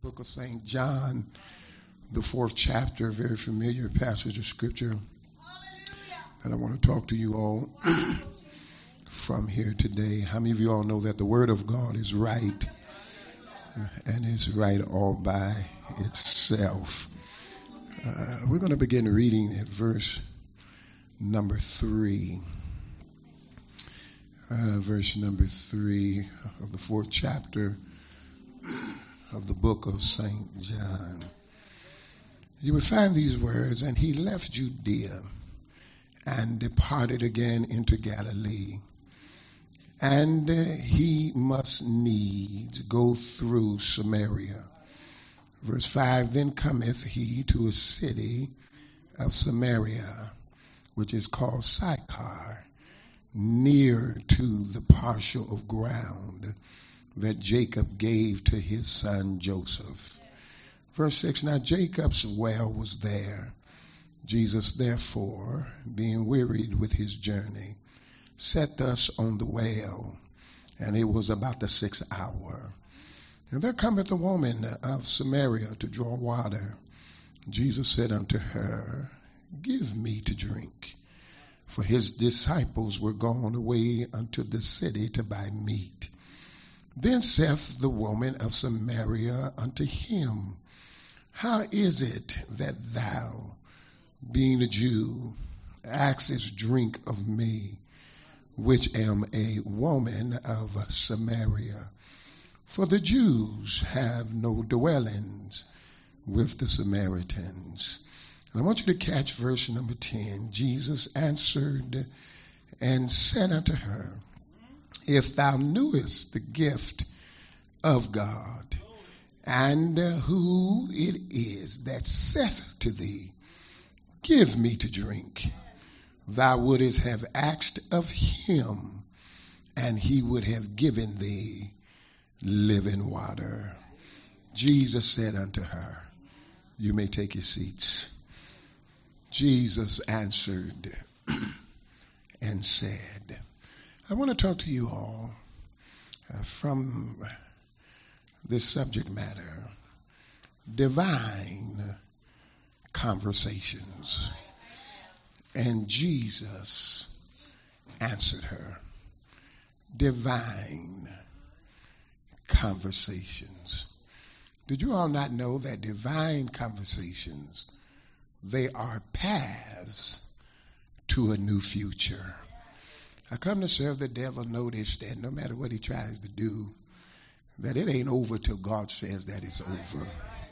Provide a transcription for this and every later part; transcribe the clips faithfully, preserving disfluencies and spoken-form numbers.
Book of Saint John, the fourth chapter, a very familiar passage of scripture that I want to talk to you all from here today. How many of you all know that the Word of God is right and it's right all by itself? Uh, we're going to begin reading at verse number three. Uh, verse number three of the fourth chapter of the book of Saint John. You will find these words, and he left Judea and departed again into Galilee. And uh, he must needs go through Samaria. Verse five, then cometh he to a city of Samaria, which is called Sychar, near to the parcel of ground that Jacob gave to his son Joseph. Verse six, now Jacob's well was there. Jesus, therefore, being wearied with his journey, sat thus on the well, and it was about the sixth hour. And there cometh a woman of Samaria to draw water. Jesus said unto her, give me to drink. For his disciples were gone away unto the city to buy meat. Then saith the woman of Samaria unto him, how is it that thou, being a Jew, askest drink of me, which am a woman of Samaria? For the Jews have no dwellings with the Samaritans. And I want you to catch verse number ten. Jesus answered and said unto her, if thou knewest the gift of God, and who it is that saith to thee, give me to drink, thou wouldest have asked of him, and he would have given thee living water. Jesus said unto her, you may take your seats. Jesus answered and said, I want to talk to you all uh, from this subject matter, divine conversations. And Jesus answered her, divine conversations. Did you all not know that divine conversations, they are paths to a new future? I come to serve the devil. Notice that no matter what he tries to do, that it ain't over till God says that it's over.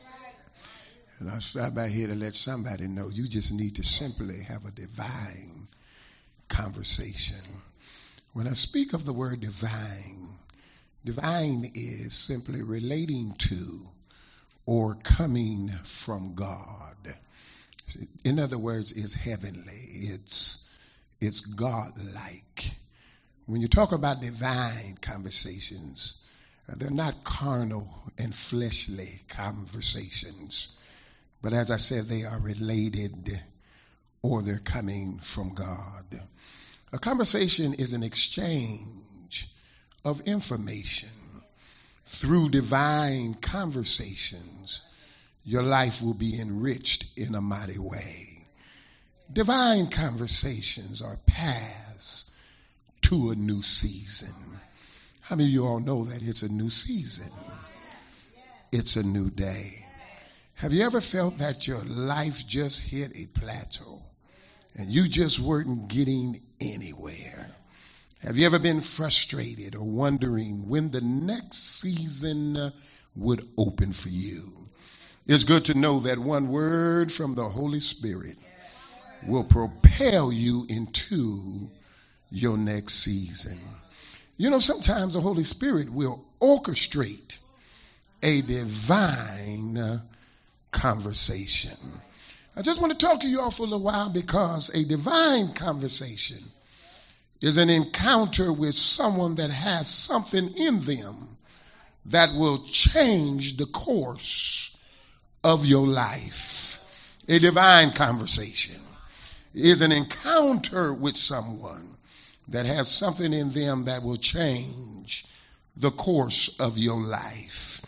And I stop by here to let somebody know you just need to simply have a divine conversation. When I speak of the word divine, divine is simply relating to or coming from God. In other words, it's heavenly. It's It's God-like. When you talk about divine conversations, uh, they're not carnal and fleshly conversations. But as I said, they are related or they're coming from God. A conversation is an exchange of information. Through divine conversations, your life will be enriched in a mighty way. Divine conversations are paths to a new season. How many of you all know that it's a new season? It's a new day. Have you ever felt that your life just hit a plateau and you just weren't getting anywhere? Have you ever been frustrated or wondering when the next season would open for you? It's good to know that one word from the Holy Spirit will propel you into your next season. You know, sometimes the Holy Spirit will orchestrate a divine conversation. I just want to talk to you all for a little while because a divine conversation is an encounter with someone that has something in them that will change the course of your life. A divine conversation is an encounter with someone that has something in them that will change the course of your life.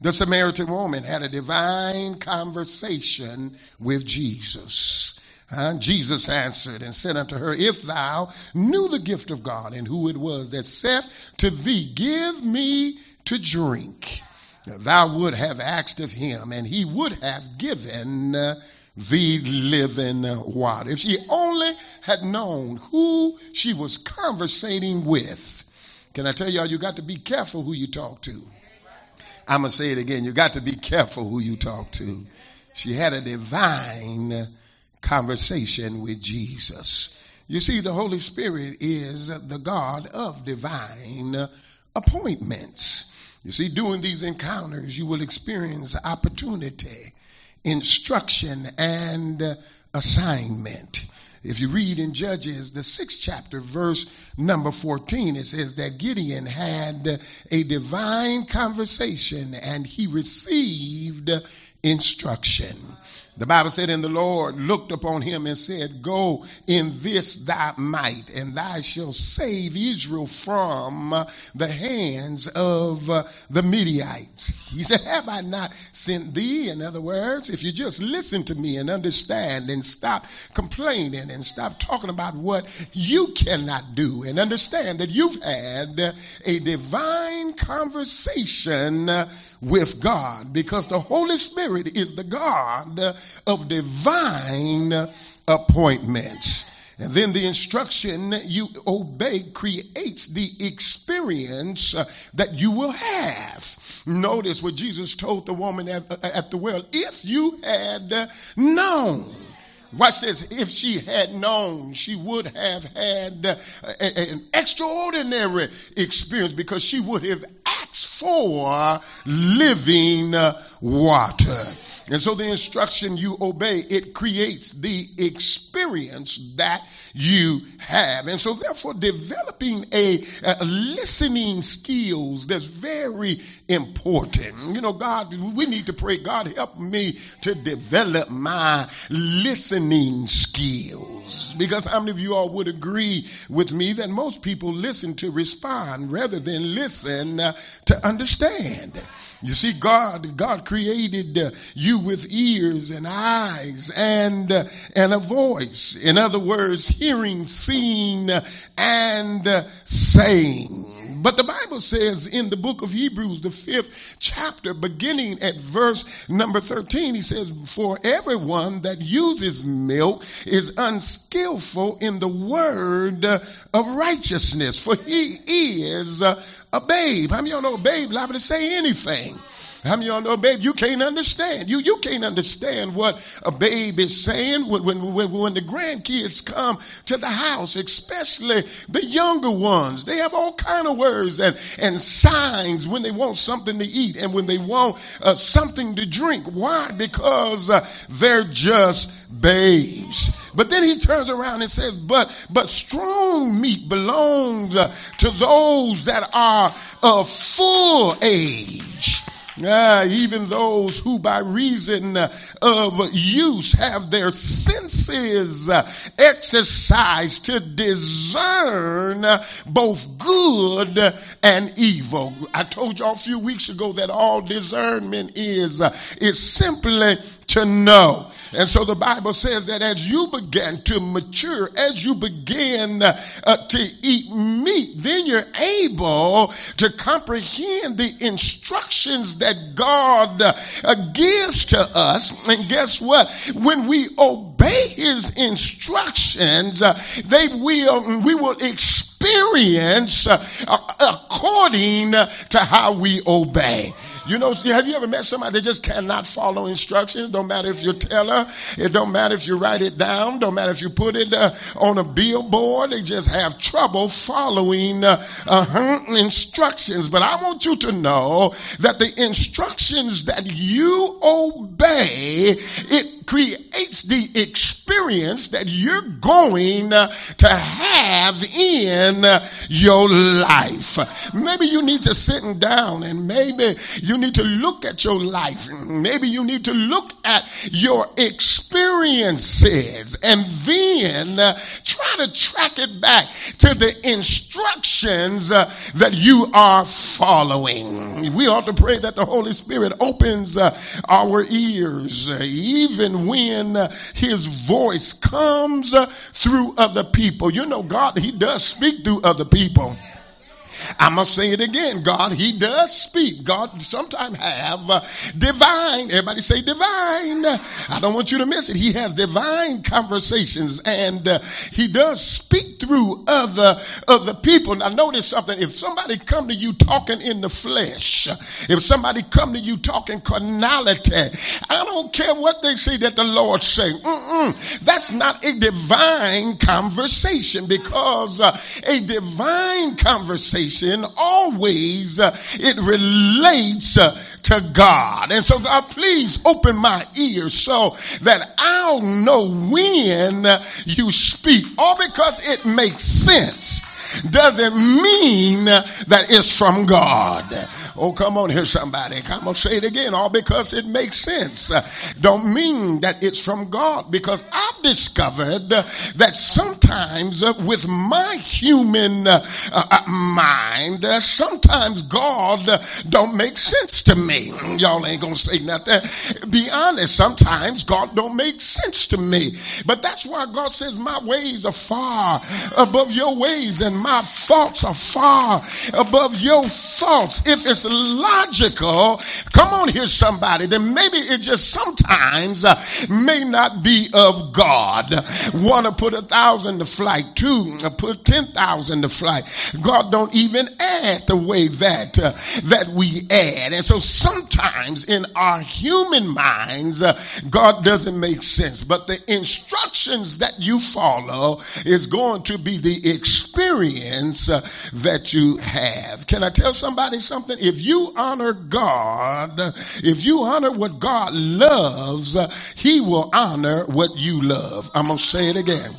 The Samaritan woman had a divine conversation with Jesus. Uh, Jesus answered and said unto her, if thou knew the gift of God and who it was that said to thee, give me to drink, thou would have asked of him, and he would have given uh, thee living water. If she only had known who she was conversating with. Can I tell y'all, you got to be careful who you talk to. I'm going to say it again. You got to be careful who you talk to. She had a divine conversation with Jesus. You see, the Holy Spirit is the God of divine appointments. You see, during these encounters, you will experience opportunity, instruction, and assignment. If you read in Judges, the sixth chapter, verse number fourteen, it says that Gideon had a divine conversation and he received instruction. The Bible said, and the Lord looked upon him and said, go in this thy might, and thou shalt save Israel from the hands of the Midianites. He said, have I not sent thee? In other words, if you just listen to me and understand and stop complaining and stop talking about what you cannot do and understand that you've had a divine conversation with God, because the Holy Spirit is the God of divine appointments. And then the instruction you obey creates the experience uh, that you will have. Notice what Jesus told the woman at, at the well. If you had uh, known. Watch this. If she had known, she would have had uh, a, an extraordinary experience, because she would have asked for living uh, water. And so the instruction you obey, it creates the experience that you have. And so therefore developing a, a listening skills that's very important. You know, God, we need to pray, God, help me to develop my listening skills. Because how many of you all would agree with me that most people listen to respond rather than listen uh, to understand? You see, God, God created uh, you with ears and eyes and uh, and a voice. In other words, hearing, seeing, uh, and uh, saying. But the Bible says in the book of Hebrews, the fifth chapter, beginning at verse number thirteen, he says, for everyone that uses milk is unskillful in the word uh, of righteousness, for he is uh, a babe. How many of y'all know a babe liable to say anything? How many of y'all know, babe, you can't understand. You you can't understand what a babe is saying when, when, when, when the grandkids come to the house, especially the younger ones. They have all kind of words and, and signs when they want something to eat and when they want uh, something to drink. Why? Because uh, they're just babes. But then he turns around and says, but, but strong meat belongs uh, to those that are of full age. Uh, even those who by reason uh, of use have their senses uh, exercised to discern uh, both good and evil. I told y'all a few weeks ago that all discernment is, uh, is simply to know. And so the Bible says that as you begin to mature, as you begin uh, uh, to eat meat, then you're able to comprehend the instructions that God uh, gives to us. And guess what? When we obey his instructions, uh, they will, we will experience uh, according to how we obey. You know, have you ever met somebody that just cannot follow instructions? Don't matter if you tell her. It don't matter if you write it down. Don't matter if you put it uh, on a billboard. They just have trouble following uh, uh, instructions. But I want you to know that the instructions that you obey, it creates the experience that you're going uh, to have have in your life. Maybe you need to sit down and maybe you need to look at your life. Maybe you need to look at your experiences and then uh, try to track it back to the instructions uh, that you are following. We ought to pray that the Holy Spirit opens uh, our ears uh, even when uh, his voice comes uh, through other people. You know, God, he does speak through other people. I must say it again. God, he does speak. God sometimes have uh, divine. Everybody say divine. I don't want you to miss it. He has divine conversations and uh, he does speak through other, other people. Now notice something. If somebody come to you talking in the flesh, if somebody come to you talking carnality, I don't care what they say that the Lord say. Mm-mm. That's not a divine conversation, because uh, a divine conversation always uh, it relates uh, to God. And so God, please open my ears so that I'll know when uh, you speak. All because it makes sense doesn't mean uh, that it's from God. Oh, come on here, somebody. Come on, say it again. All because it makes sense uh, don't mean that it's from God, because I've discovered uh, that sometimes uh, with my human uh, uh, mind, uh, sometimes God uh, don't make sense to me. Y'all ain't gonna say nothing. Be honest. Sometimes God don't make sense to me. But that's why God says my ways are far above your ways and my thoughts are far above your thoughts. If it's logical, come on here, somebody, then maybe it just sometimes uh, may not be of God. One to put a thousand to flight, two to put ten thousand to flight. God don't even add the way that uh, that we add. And so sometimes in our human minds, uh, God doesn't make sense. But the instructions that you follow is going to be the experience uh, that you have. Can I tell somebody something? If you honor God, if you honor what God loves, uh, he will honor what you love. I'm going to say it again.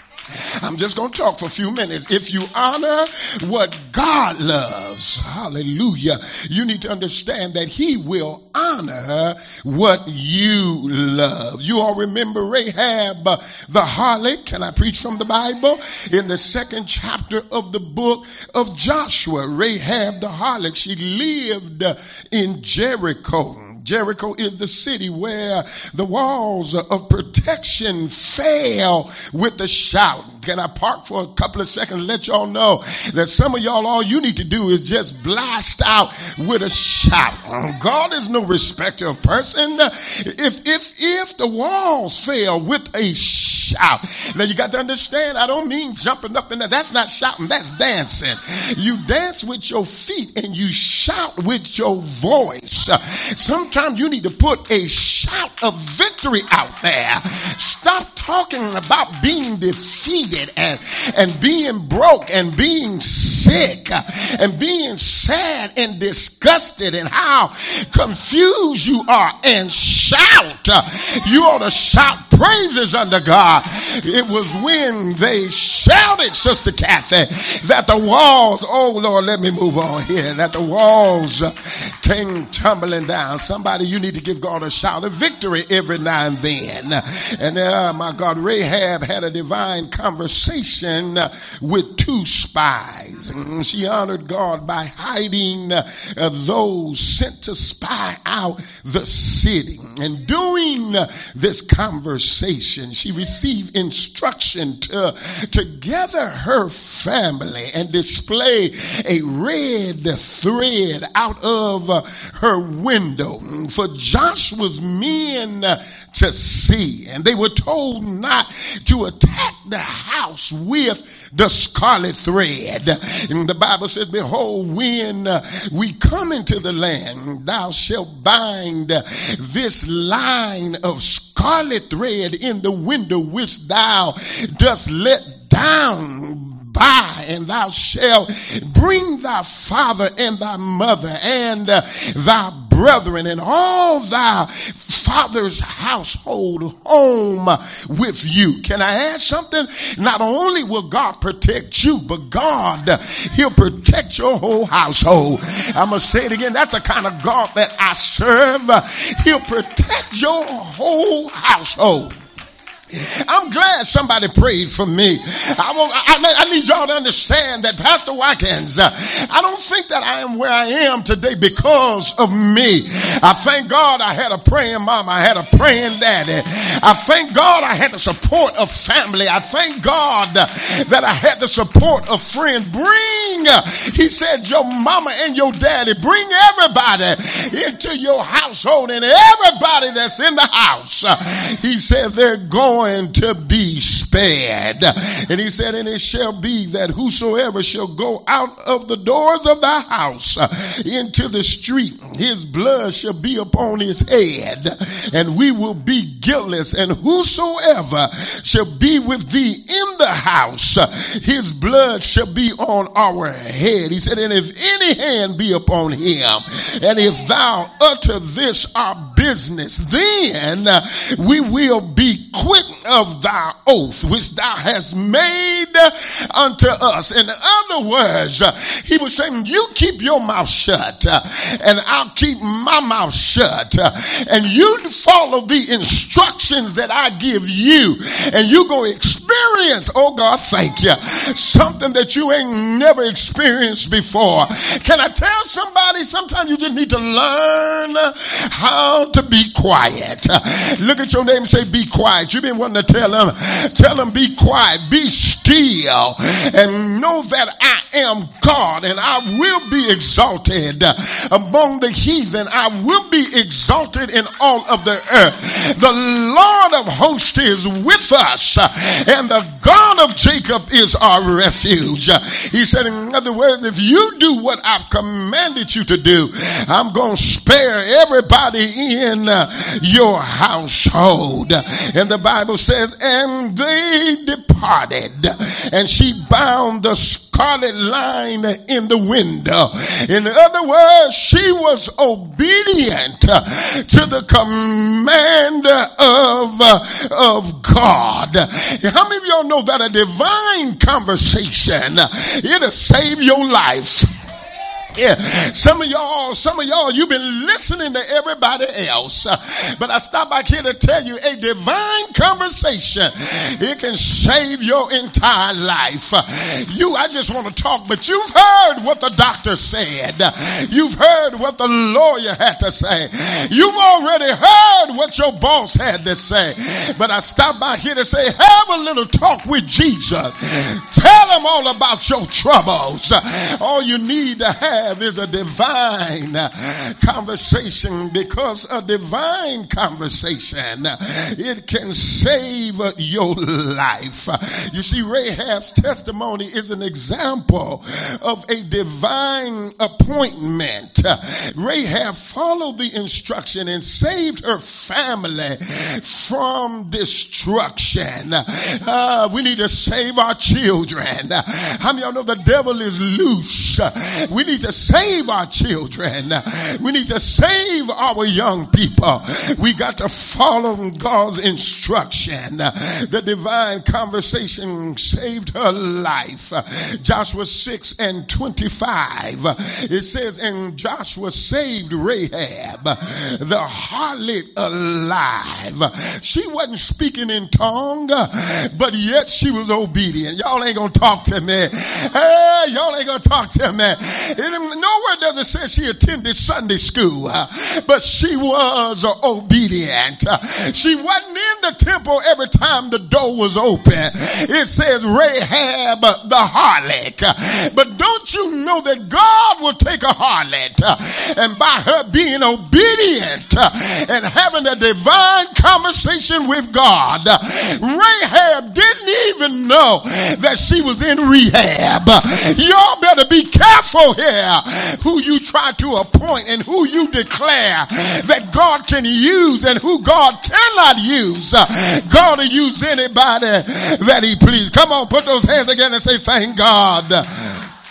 I'm just going to talk for a few minutes. If you honor what God loves, hallelujah, you need to understand that he will honor what you love. You all remember Rahab uh, the harlot. Can I preach from the Bible? In the second chapter of the book of Joshua, Rahab the harlot, she lived uh, in Jericho. Jericho is the city where the walls of protection fell with the shout. Can I park for a couple of seconds and let y'all know that some of y'all, all you need to do is just blast out with a shout. God is no respecter of person. If, if, if the walls fell with a shout. Now you got to understand, I don't mean jumping up in there. That's not shouting. That's dancing. You dance with your feet and you shout with your voice. Sometimes you need to put a shout of victory out there. Stop talking about being defeated and, and being broke and being sick and being sad and disgusted and how confused you are, and shout. You ought to shout praises unto God. It was when they shouted, Sister Kathy, that the walls, oh Lord, let me move on here, that the walls came tumbling down. Somebody, you need to give God a shout of victory every now and then. And uh, my God, Rahab had a divine conversation with two spies. She honored God by hiding uh, those sent to spy out the city. And during uh, this conversation, she received instruction to, to gather her family and display a red thread out of uh, her window for Joshua's men uh, to see. And they were told not to attack the house with the scarlet thread. And the Bible says, behold, when uh, we come into the land, thou shalt bind uh, this line of scarlet thread in the window which thou dost let down by, and thou shalt bring thy father and thy mother and uh, thy brethren and all thy father's household home with you. Can I add something? Not only will God protect you, but God, he'll protect your whole household. I'm going to say it again. That's the kind of God that I serve. He'll protect your whole household. I'm glad somebody prayed for me. I, want, I, I need y'all to understand that, Pastor Watkins, uh, I don't think that I am where I am today because of me. I thank God I had a praying mom. I had a praying daddy. I thank God I had the support of family. I thank God uh, that I had the support of friends. Bring, uh, he said, your mama and your daddy, bring everybody into your household, and everybody that's in the house, uh, he said, they're going to be spared. And he said, and it shall be that whosoever shall go out of the doors of thy house uh, into the street, his blood shall be upon his head, and we will be guiltless. And whosoever shall be with thee in the house, uh, his blood shall be on our head. He said, and if any hand be upon him, and if thou utter this our business, then uh, we will be quit of thy oath which thou hast made unto us. In other words, uh, he was saying, you keep your mouth shut uh, and I'll keep my mouth shut, uh, and you follow the instructions that I give you, and you're going to experience, oh God, thank you, something that you ain't never experienced before. Can I tell somebody, sometimes you just need to learn how to be quiet. Uh, look at your neighbor and say, be quiet. You've been wanting to tell them, tell them, be quiet, be still, and know that I am God, and I will be exalted among the heathen. I will be exalted in all of the earth. The Lord of hosts is with us, and the God of Jacob is our refuge. He said, in other words, if you do what I've commanded you to do, I'm going to spare everybody in your household. And the Bible says, and they departed, and she bound the scarlet line in the window. In other words, she was obedient to the command of, of God. How many of y'all know that a divine conversation, it'll save your life? Yeah, some of y'all, some of y'all, you've been listening to everybody else, uh, but I stopped back here to tell you a divine conversation, it can save your entire life. Uh, you, I just want to talk, but you've heard what the doctor said. Uh, you've heard what the lawyer had to say. You've already heard what your boss had to say. But I stopped by here to say, have a little talk with Jesus. Tell him all about your troubles. Uh, all you need to have is a divine conversation, because a divine conversation, it can save your life. You see, Rahab's testimony is an example of a divine appointment. Rahab followed the instruction and saved her family from destruction. Uh, we need to save our children. How many of y'all know the devil is loose? We need to save our children. We need to save our young people. We got to follow God's instruction. The divine conversation saved her life. Joshua six and twenty-five. It says, and Joshua saved Rahab, the harlot, alive. She wasn't speaking in tongue, but yet she was obedient. Y'all ain't gonna talk to me. Hey, y'all ain't gonna talk to me. It, nowhere does it say she attended Sunday school, uh, but she was uh, obedient. Uh, she wasn't in the temple every time the door was open. It says Rahab uh, the harlot. Uh, but don't you know that God will take a harlot, uh, and by her being obedient uh, and having a divine conversation with God, uh, Rahab didn't even know that she was in rehab. Uh, y'all better be careful here who you try to appoint and who you declare that God can use and who God cannot use. Uh, God will use anybody that he please. Come on, put those hands again and say, thank God.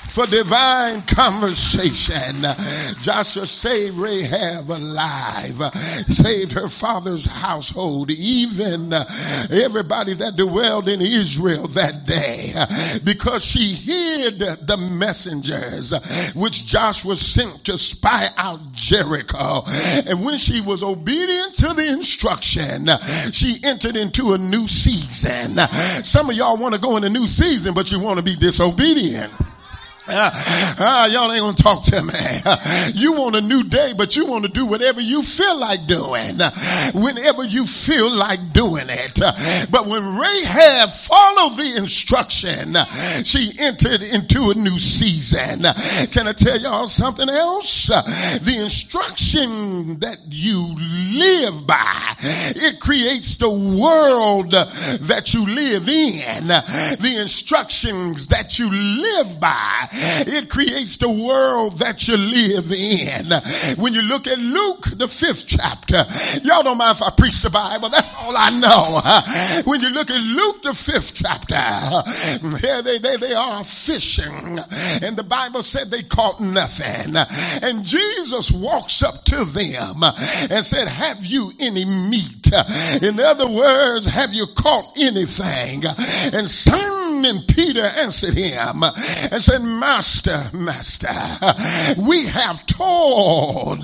for divine conversation. Joshua saved Rahab alive, saved her father's household, even everybody that dwelled in Israel that day, because she hid the messengers which Joshua sent to spy out Jericho. And when she was obedient to the instruction, she entered into a new season. Some of y'all want to go in a new season, but you want to be disobedient. Uh, uh, y'all ain't gonna talk to me. Uh, you want a new day, but you want to do whatever you feel like doing, uh, whenever you feel like doing it. Uh, but when Rahab followed the instruction, uh, she entered into a new season. Uh, can I tell y'all something else? Uh, the instruction that you live by, it creates the world uh, that you live in. Uh, the instructions that you live by, it creates the world that you live in. When you look at Luke, the fifth chapter, y'all don't mind if I preach the Bible, that's all I know. When you look at Luke, the fifth chapter, here they, they, they are fishing, and the Bible said they caught nothing. And Jesus walks up to them and said, have you any meat? In other words, have you caught anything? And Simon Peter answered him and said, Master, Master, we have toiled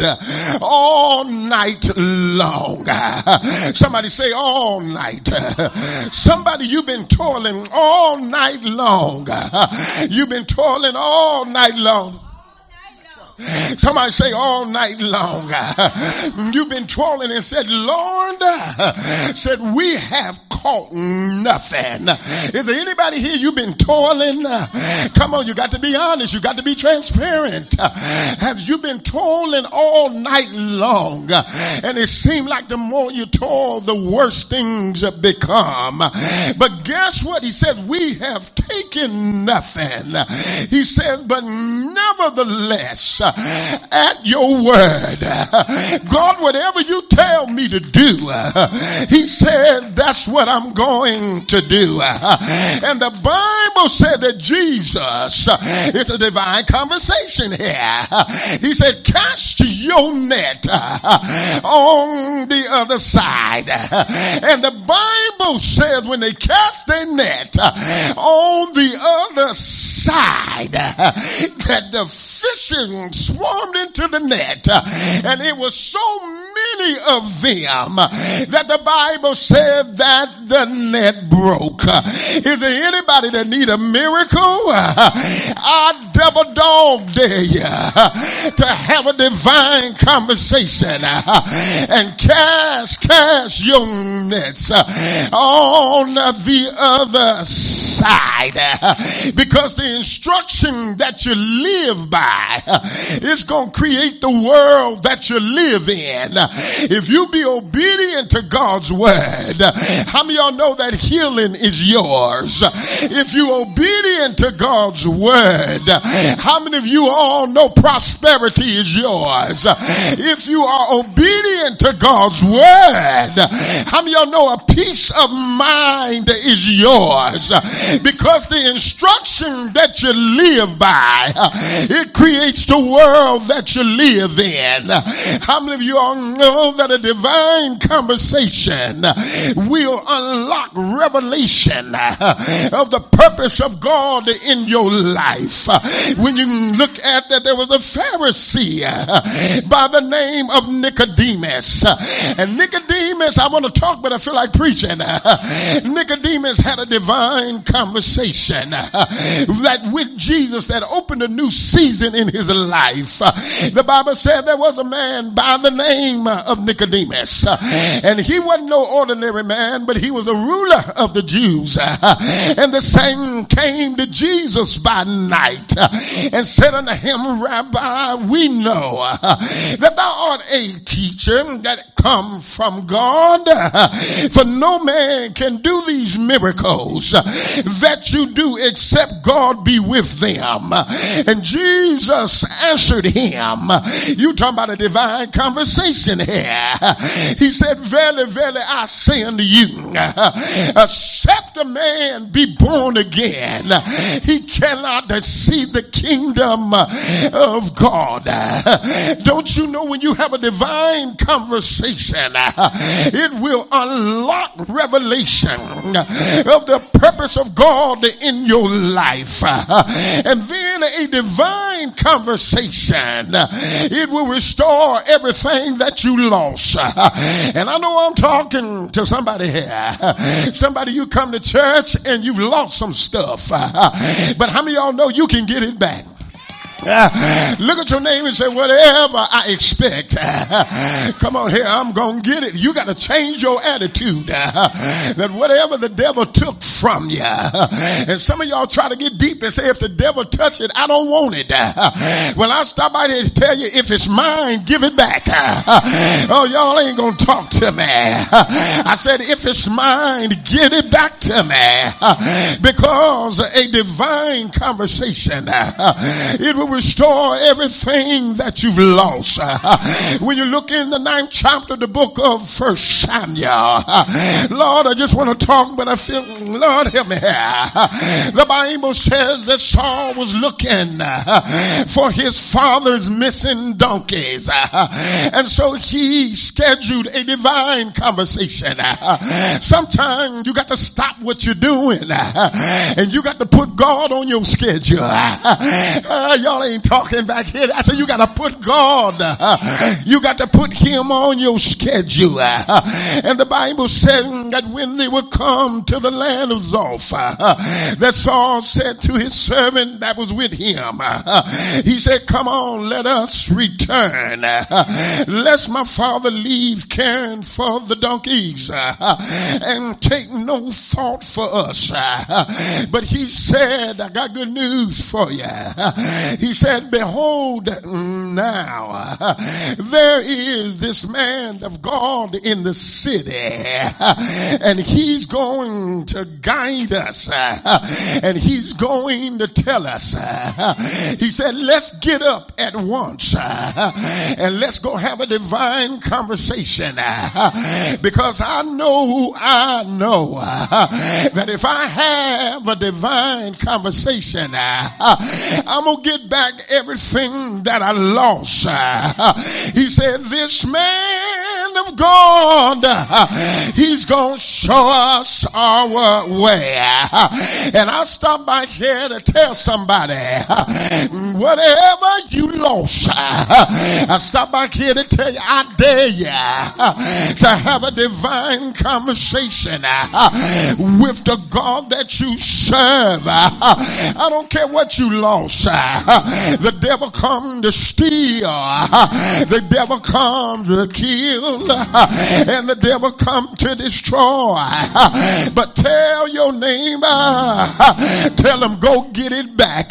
all night long. Somebody say all night. Somebody, you've been toiling all night long. You've been toiling all night long. Somebody say all night long. You've been toiling and said, Lord, said we have caught nothing. Is there anybody here you've been toiling? Come on, you got to be honest. You got to be transparent. Have you been toiling all night long? And it seemed like the more you toil, the worse things become. But guess what? He says, we have taken nothing. He says, but nevertheless, at your word, God, whatever you tell me to do, he said, that's what I'm going to do. And the Bible said that Jesus, it's a divine conversation here. He said, cast your net on the other side. And the Bible says when they cast their net on the other side, that the fishing swarmed into the net, and it was so many of them that the Bible said that the net broke. Is there anybody that need a miracle? I double dog dare you to have a divine conversation and cast, cast your nets on the other side, because the instruction that you live by, it's going to create the world that you live in. If you be obedient to God's word, how many of y'all know that healing is yours? If you obedient to God's word, how many of you all know prosperity is yours? If you are obedient to God's word, how many of y'all know a peace of mind is yours? Because the instruction that you live by, it creates the world that you live in. How many of you all know that a divine conversation will unlock revelation of the purpose of God in your life? When you look at that, there was a Pharisee by the name of Nicodemus. And Nicodemus, I want to talk, but I feel like preaching. Nicodemus had a divine conversation that with Jesus that opened a new season in his life. The Bible said there was a man by the name of Nicodemus, and he wasn't no ordinary man, but he was a ruler of the Jews. And the same came to Jesus by night and said unto him, Rabbi, we know that thou art a teacher that come from God, for no man can do these miracles that you do except God be with them. And Jesus answered him. You talking about a divine conversation listen here. He said, verily, verily, I say unto you, except a man be born again, he cannot see the kingdom of God. Don't you know when you have a divine conversation, it will unlock revelation of the purpose of God in your life. And then a divine conversation, it will restore everything that you lost. And I know I'm talking to somebody here. Somebody, you come to church and you've lost some stuff. But how many of y'all know you can get it back? Uh, look at your name and say, whatever I expect, uh, come on here, I'm going to get it. You got to change your attitude, uh, that whatever the devil took from you, uh, and some of y'all try to get deep and say, if the devil touched it, I don't want it. Uh, well, I stop by here to tell you, if it's mine, give it back. Uh, oh, y'all ain't going to talk to me. Uh, I said, if it's mine, give it back to me. Uh, because a divine conversation, uh, it will restore everything that you've lost. Uh, when you look in the ninth chapter of the book of First Samuel, uh, Lord, I just want to talk, but I feel, Lord, help me here. Uh, the Bible says that Saul was looking uh, for his father's missing donkeys. Uh, and so he scheduled a divine conversation. Uh, sometimes you got to stop what you're doing uh, and you got to put God on your schedule. Uh, uh, y'all ain't talking back here. I said you got to put God, uh, you got to put him on your schedule. Uh, and the Bible said that when they would come to the land of Zoph, uh, that Saul said to his servant that was with him, uh, he said, come on, let us return, uh, lest my father leave caring for the donkeys uh, and take no thought for us. Uh, but he said, I got good news for you. Uh, he said, behold, now uh, there is this man of God in the city, uh, and he's going to guide us, uh, and he's going to tell us. Uh, he said, let's get up at once uh, and let's go have a divine conversation, uh, because I know, I know uh, that if I have a divine conversation, uh, I'm going to get back everything that I lost. Uh, he said, this man of God, uh, he's going to show us our way. Uh, and I stop by here to tell somebody, uh, whatever you lost, uh, I stop back here to tell you, I dare you uh, to have a divine conversation uh, with the God that you serve. Uh, I don't care what you lost. Uh, the devil come to steal, uh, the devil come to kill, uh, and the devil come to destroy. Uh, but tell your neighbor, uh, tell him go get it back.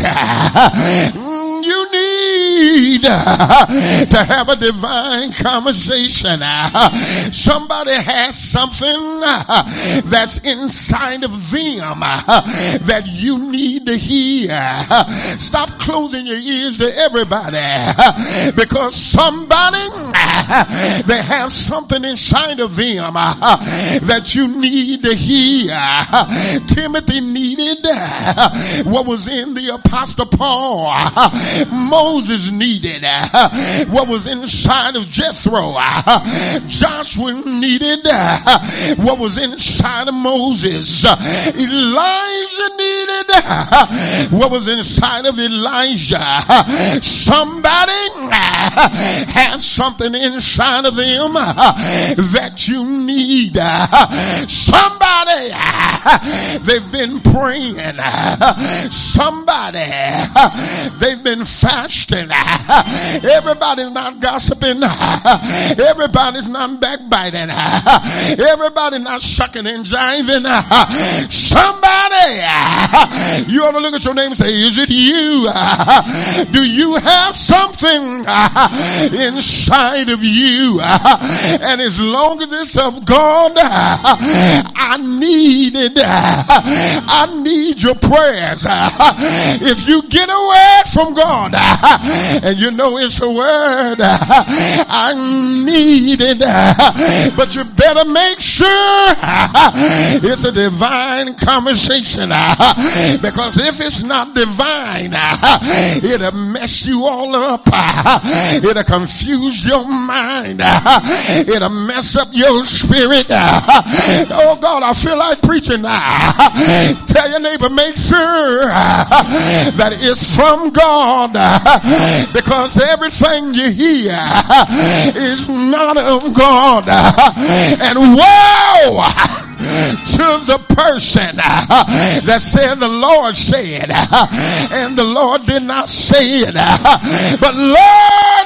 Uh, you need uh, to have a divine conversation. Uh, somebody has something uh, that's inside of them uh, that you need to hear. Uh, stop closing your ears to everybody uh, because somebody uh, they have something inside of them uh, that you need to hear. Uh, Timothy needed uh, what was in the Apostle Paul. Uh, Moses needed uh, what was inside of Jethro. Uh, Joshua needed uh, what was inside of Moses. Uh, Elijah needed uh, what was inside of Elijah. Uh, somebody uh, has something inside of them uh, that you need. Uh, somebody, uh, they've been praying. Uh, somebody, uh, they've been fasting. Everybody's not gossiping. Everybody's not backbiting. Everybody's not sucking and jiving. Somebody, you ought to look at your name and say, is it you? Do you have something inside of you? And as long as it's of God, I need it. I need your prayers. If you get a word from God, God. And you know it's a word I needed. But you better make sure it's a divine conversation. Because if it's not divine, it'll mess you all up. It'll confuse your mind. It'll mess up your spirit. Oh God, I feel like preaching now. Tell your neighbor, make sure that it's from God, because everything you hear is not of God. And woe to the person that said the Lord said, and the Lord did not say it. But Lord,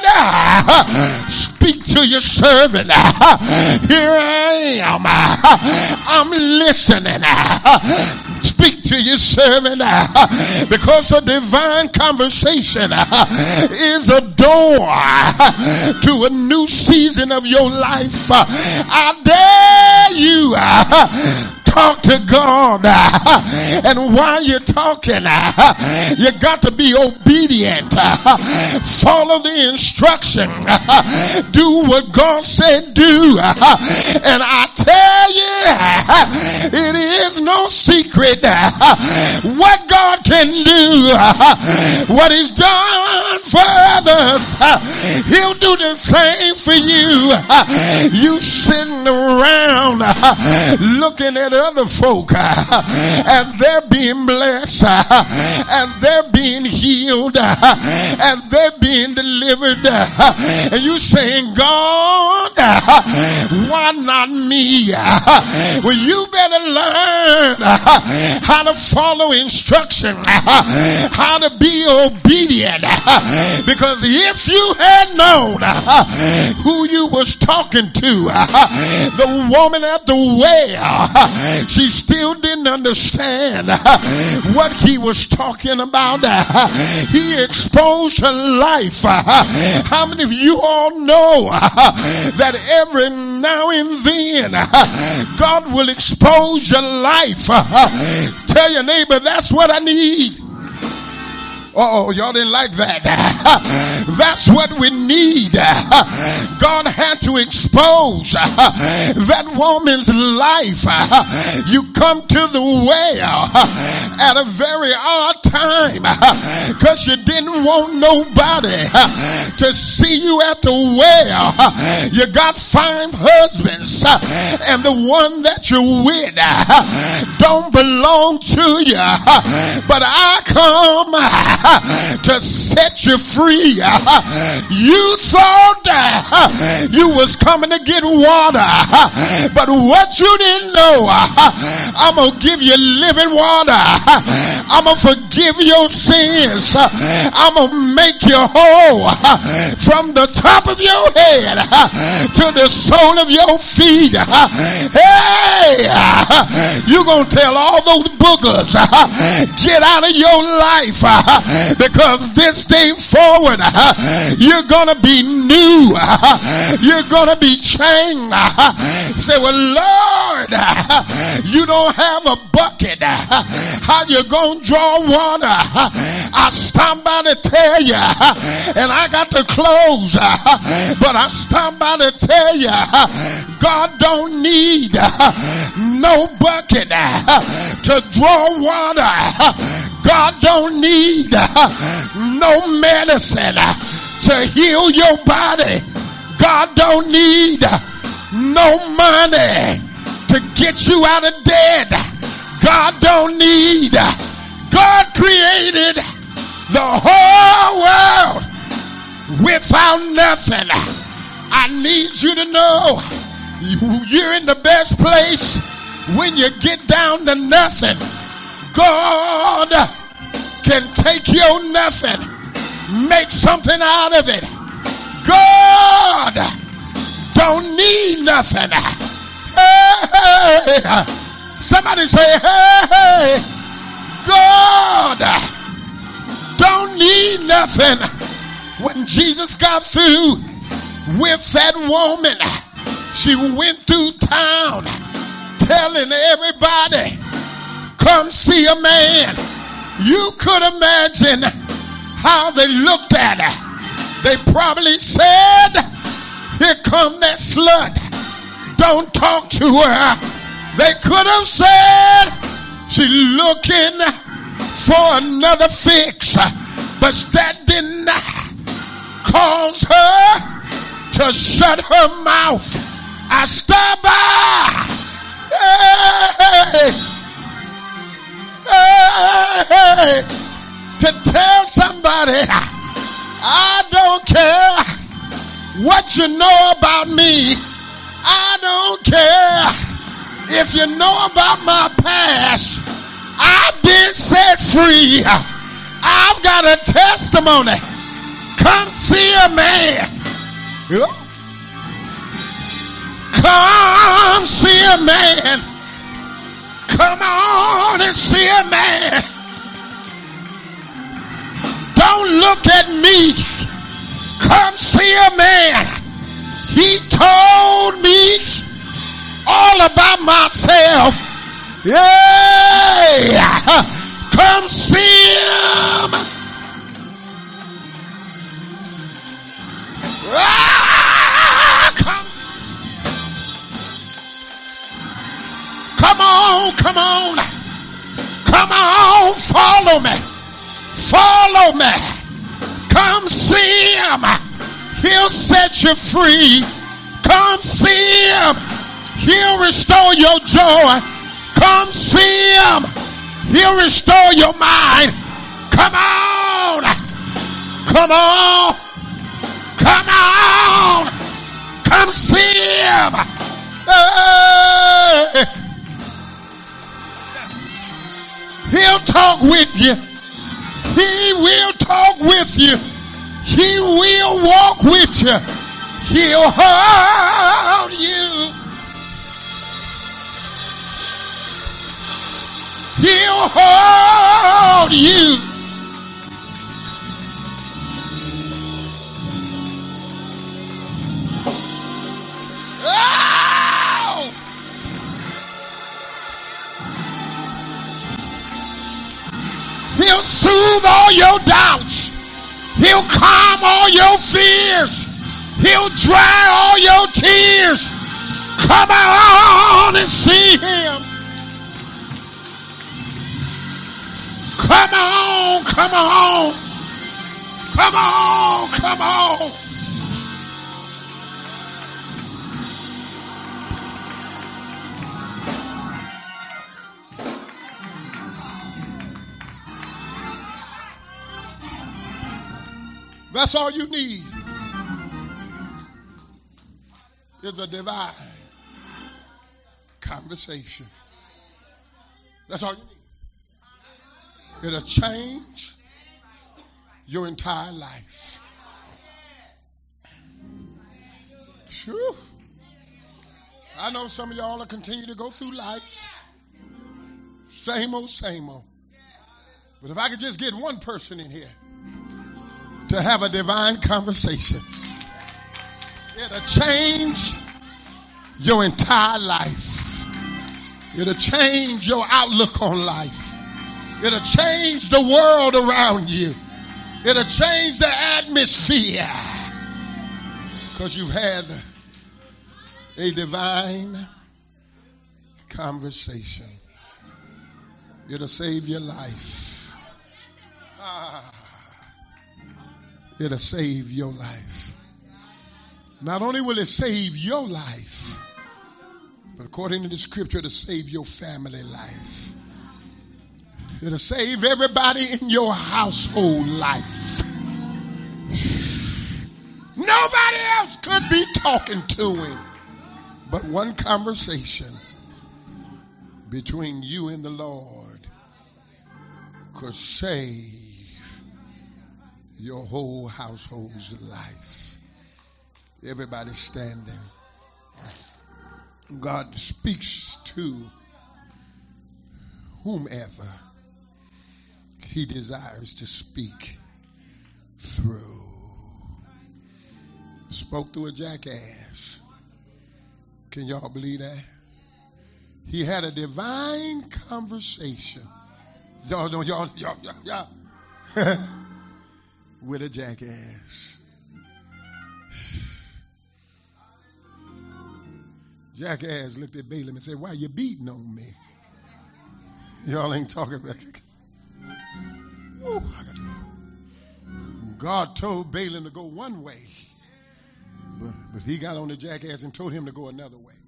speak to your servant. Here I am. I'm listening. Speak to your servant, because a divine conversation is a door to a new season of your life. I dare you, talk to God. And while you're talking, you got to be obedient. Follow the instruction. Do what God said do. And I tell you, it is no secret what God can do. What He's done for others, He'll do the same for you. You sitting around looking at other folk as they're being blessed, as they're being healed, as they're being delivered, and you saying, God, why not me? Well, you better learn how to follow instruction, how to be obedient, because if you had known who you was talking to, the woman at the well, she still didn't understand what he was talking about. He exposed her life. How many of you all know that every now and then God will expose your life? Tell your neighbor, that's what I need. Oh, y'all didn't like that. That's what we need. God had to expose that woman's life. You come to the well at a very odd time, because you didn't want nobody to see you at the well. You got five husbands, and the one that you're with don't belong to you. But I come to set you free. You thought you was coming to get water, but what you didn't know, I'm gonna give you living water. I'm gonna forgive your sins. I'm gonna make you whole from the top of your head to the sole of your feet. Hey, you gonna tell all those boogers, get out of your life, because this day forward, you're going to be new. You're going to be changed. Say, well, Lord, you don't have a bucket. How you going to draw water? I stopped by to tell you, and I got to close, but I stopped by to tell you, God don't need no bucket to draw water. God don't need no medicine to heal your body. God don't need no money to get you out of debt. God don't need. God created the whole world without nothing. I need you to know you're in the best place when you get down to nothing. God can take your nothing, make something out of it. God don't need nothing. Hey, somebody say, hey, God don't need nothing. When Jesus got through with that woman, she went through town telling everybody, come see a man. You could imagine how they looked at her. They probably said, here come that slut. Don't talk to her. They could have said, she's looking for another fix. But that didn't cause her to shut her mouth. I stopped by. Hey, hey, to tell somebody, I don't care what you know about me. I don't care if you know about my past. I've been set free. I've got a testimony. Come see a man. Come see a man. Come on and see a man. Don't look at me. Come see a man. He told me all about myself. Yeah. Come see him. Ah, come. Come on, come on. Come on, follow me. Follow me. Come see him. He'll set you free. Come see him. He'll restore your joy. Come see him. He'll restore your mind. Come on. Come on. Come on. Come see him. Hey. He'll talk with you. He will talk with you. He will walk with you. He'll hold you. He'll hold you. Oh! He'll soothe all your doubts. He'll calm all your fears. He'll dry all your tears. Come on and see him. Come on, come on. Come on, come on. That's all you need is a divine conversation. That's all you need. It'll change your entire life. Sure. I know some of y'all will continue to go through life. Same old, same old. But if I could just get one person in here to have a divine conversation, it'll change your entire life. It'll change your outlook on life. It'll change the world around you. It'll change the atmosphere. Because you've had a divine conversation. It'll save your life. Ah, it'll save your life. Not only will it save your life, but according to the scripture, it'll save your family life. It'll save everybody in your household life. Nobody else could be talking to him, but one conversation between you and the Lord could save your whole household's life. Everybody standing. God speaks to whomever he desires to speak through. Spoke through a jackass. Can y'all believe that? He had a divine conversation. Y'all know, y'all, y'all, y'all, y'all. with a jackass. Jackass looked at Balaam and said, "Why you beating on me? Y'all ain't talking about it." Ooh, I got to go. God told Balaam to go one way, but, but he got on the jackass and told him to go another way.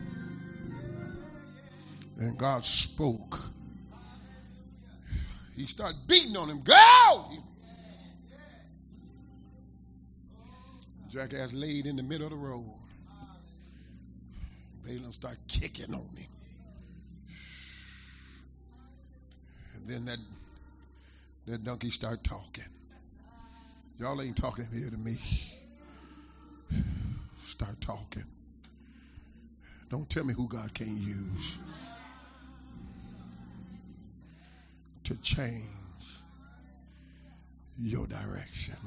And God spoke. He started beating on him. Go! Jackass laid in the middle of the road. Balaam started kicking on him. And then that, that donkey started talking. Y'all ain't talking here to me. Start talking. Don't tell me who God can't use to change your direction.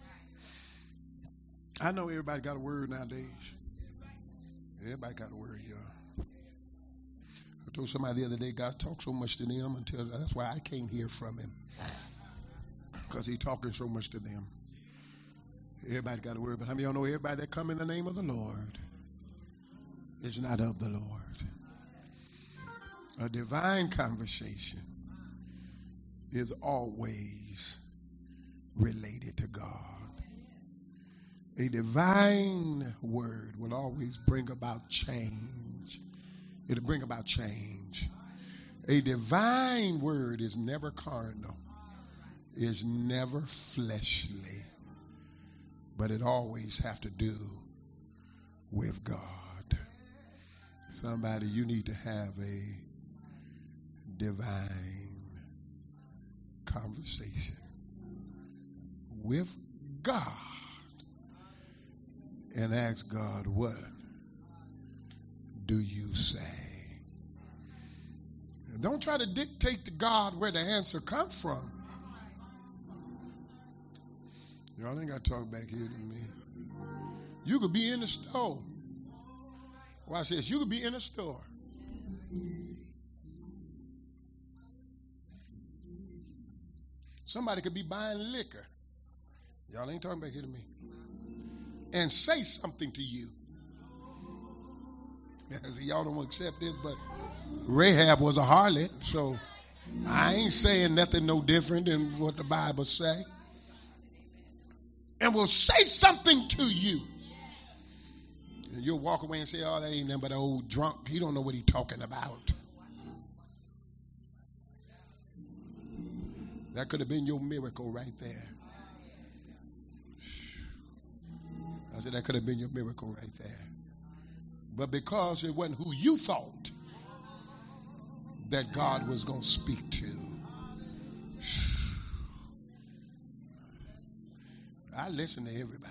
I know everybody got a word nowadays. Everybody got a word, y'all. I told somebody the other day, God talks so much to them until that's why I can't hear from him, because he's talking so much to them. Everybody got a word, but how many of y'all know everybody that come in the name of the Lord is not of the Lord? A divine conversation is always related to God. A divine word will always bring about change. It'll bring about change. A divine word is never carnal, is never fleshly, but it always have to do with God. Somebody, you need to have a divine conversation with God and ask God, what do you say? And don't try to dictate to God where the answer comes from. Y'all ain't got to talk back here to me. You could be in the store. Watch this. You could be in a store. Somebody could be buying liquor. Y'all ain't talking back here to me. And say something to you. See, y'all don't want to accept this, but Rahab was a harlot, so I ain't saying nothing no different than what the Bible say. And will say something to you. And you'll walk away and say, "Oh, that ain't nothing but an old drunk. He don't know what he's talking about." That could have been your miracle right there. I said that could have been your miracle right there. But because it wasn't who you thought that God was going to speak to, I listen to everybody.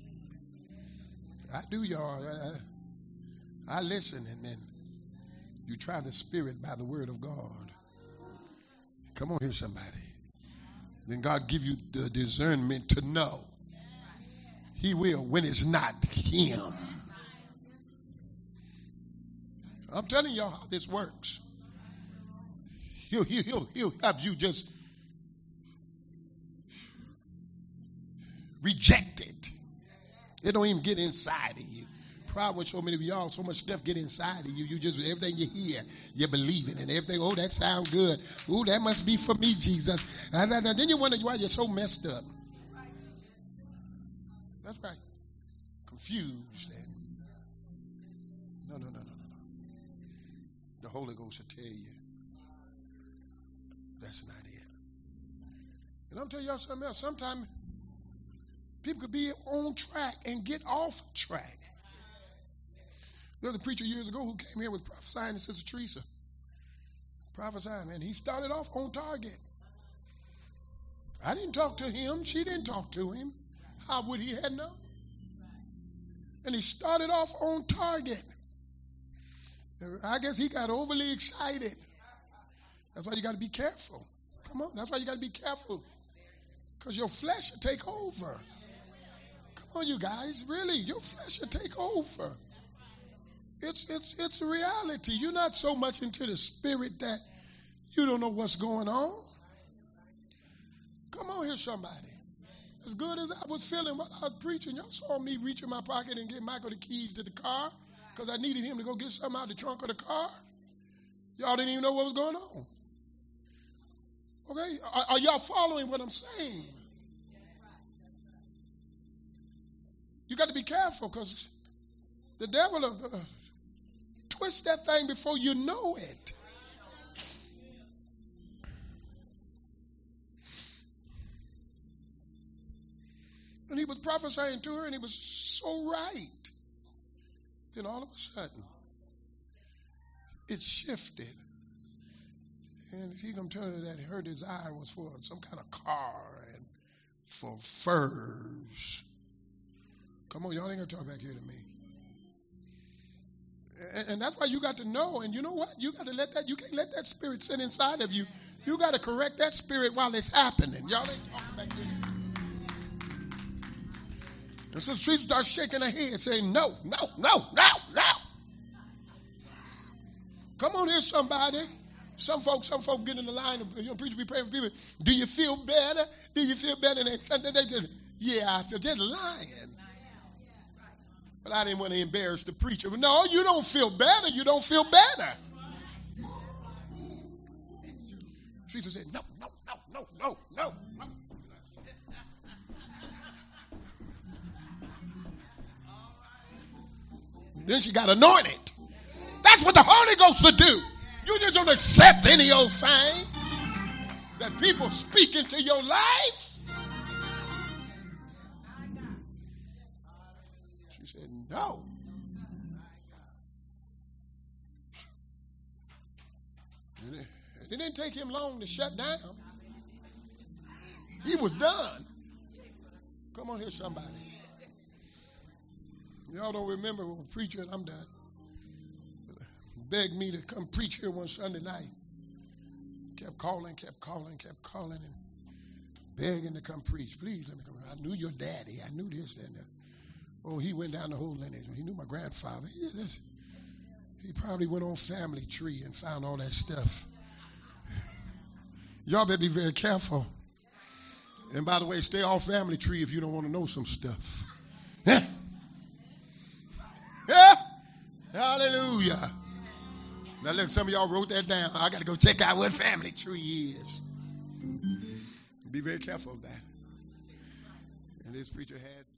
I do, y'all. I, I listen, and then you try the Spirit by the Word of God. Come on here, somebody. Then God give you the discernment to know. He will when it's not him. I'm telling y'all how this works. He'll, he'll, he'll, he'll have you just reject it. It don't even get inside of you. Probably with so many of y'all, so much stuff get inside of you. You just, everything you hear, you believe it. And everything, oh, that sounds good. Oh, that must be for me, Jesus. And then you wonder why you're so messed up. That's right. Confused. And no, no, no, no, no, no. The Holy Ghost will tell you that's not it. And I'm telling y'all something else. Sometimes people could be on track and get off track. There was a preacher years ago who came here with prophesying to Sister Teresa. Prophesying, and he started off on target. I didn't talk to him. She didn't talk to him. How would he have known? And he started off on target. I guess he got overly excited. That's why you got to be careful. Come on, that's why you got to be careful. Because your flesh will take over. Come on, you guys, really, your flesh will take over. It's it's it's a reality. You're not so much into the Spirit that you don't know what's going on. Come on here, somebody. As good as I was feeling while I was preaching, y'all saw me reach in my pocket and get Michael the keys to the car because I needed him to go get something out of the trunk of the car. Y'all didn't even know what was going on. Okay? Are, are y'all following what I'm saying? You got to be careful because the devil will uh, twist that thing before you know it. And he was prophesying to her, and he was so right. Then all of a sudden, it shifted. And he come telling her that her desire was for some kind of car and for furs. Come on, y'all ain't gonna talk back here to me. And, and that's why you got to know. And you know what? You got to let that. You can't let that spirit sit inside of you. You got to correct that spirit while it's happening. Y'all ain't talking back here to me. And so Teresa starts shaking her head, saying, "No, no, no, no, no." Come on here, somebody. Some folks, some folks get in the line, and, you know, preacher be praying for people. Do you feel better? Do you feel better? And they, they just, yeah, I feel just lying. But I didn't want to embarrass the preacher. No, you don't feel better. You don't feel better. Teresa said, "No, no, no, no, no, no, no." Then she got anointed. That's what the Holy Ghost will do. You just don't accept any old thing that people speak into your lives. She said, "No." And it, it didn't take him long to shut down. He was done. Come on here, somebody. Y'all don't remember when preacher, and I'm done, begged me to come preach here one Sunday night. Kept calling, kept calling, kept calling, and begging to come preach. Please let me come. I knew your daddy. I knew this and that. Oh, he went down the whole lineage. He knew my grandfather. He, he probably went on Family Tree and found all that stuff. Y'all better be very careful. And by the way, stay off Family Tree if you don't want to know some stuff. Yeah. Yeah. Hallelujah. Now look, some of y'all wrote that down. I got to go check out what Family Tree is. Be very careful of that. And this preacher had